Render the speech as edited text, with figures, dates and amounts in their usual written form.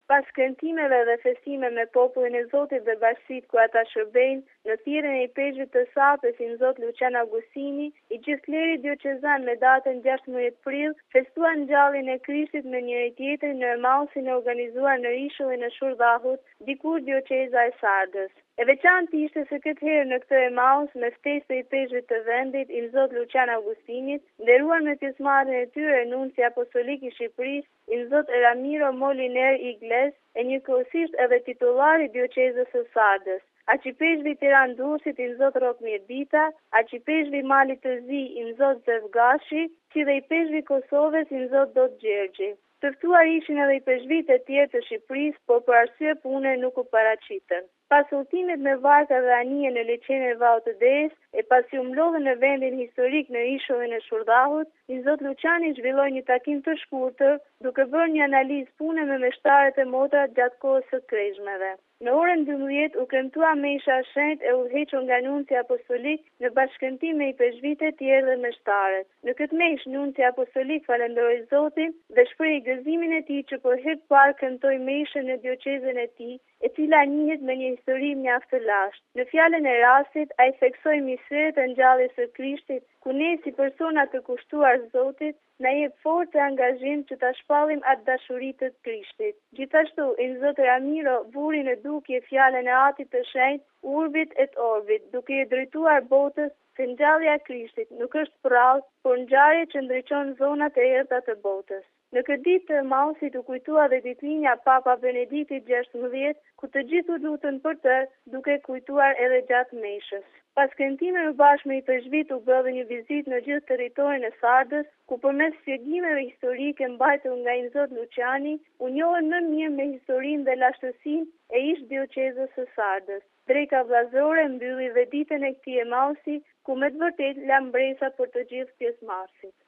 Pas këndimeve dhe festime me popullin e Zotit dhe bashkësitë ku ata shërbejnë, në thirrjen e i peshqit të sapës i Zot Lucian Agustini, i gjithë kleri dioqezan me datën 16 prill, festuan ngjalljen e Krishtit me njëri tjetrin në Emausin e organizuar në ishullin e Shurdhahut, dikur dioqeza e Sardës. E veçantë ishte se këtë herë në këtë Emaus, me ftesë të i peshqit të vendit, i Zot Lucian Agustinit, nderuar me pjesëmarrjen e tyre nunci apostolik i Shqipërisë, i Zot Ramiro Moliner Igles, e njëkohësisht edhe titullari dioqezës së Sardës. Arqipeshvi Tiranë-Durrësit i Zot Rokmir Dita, arqipeshvi Malit të Zi i Zot Zev Gashi, si dhe i peshqvi Kosovës i Zot Dot Gjergji. Të ftuar ishin edhe i peshqvit e tjerë të Shqipërisë, por për arsye pune nuk u paraqitën. Pas udhëtimit me varka dhe anije në liçenin e Vallt të Derës, e pasi u mlodhen në vendin historik në ishullin e Shurdhahut, i Zot Luciani zhvilloi një takim të shkurtër, duke bërë një analizë pune me meshtarët e motrat gjatë kohës së Kreshmeve. Në orën 12 u kremtua mesha e shenjtë e udhëhequr nga nunci apostolik në bashkëkëndim me i peshqvitë e tjerë dhe meshtarët. Në këtë meshë nunci apostolik falenderoi Zotin dhe shprehi gëzimin e tij që për herë të parë këndoi meshën në dioqezën e tij, e cila njihet me një histori mjaft të lashtë. Në fjalën e rastit, ai theksoi misteret e ngjalljes së Krishtit, ku ne si persona të kushtuar Zotit na jep forcë e angazhim që ta shpallim atë dashuri të Krishtit. Gjithashtu, i Zot Ramiro vuri në dukje fjalën e Atit të Shenjtë, Urbit et Orbit, duke i drejtuar botës se ngjallja e Krishtit nuk është prallë, por ngjarje që ndriçon zonat e errta të botës. Në këtë ditë të Emausit u kujtua dhe ditëlinja Papa Benediktit XVI, ku të gjithë u lutën për të, duke kujtuar edhe gjatë meshës. Pas këndimeve bashkë me i peshqvit u bë një vizitë në gjithë territorin e Sardës, ku përmes shpjegimeve historike mbajtur nga i Zot Luciani, u njohën më mirë me historinë dhe lashtësinë e ish dioqezës së Sardës. Dreka vllazërore mbylli dhe ditën e këtij Emausi, ku me të vërtetë la mbresa për të gjithë pjesëmarrësit.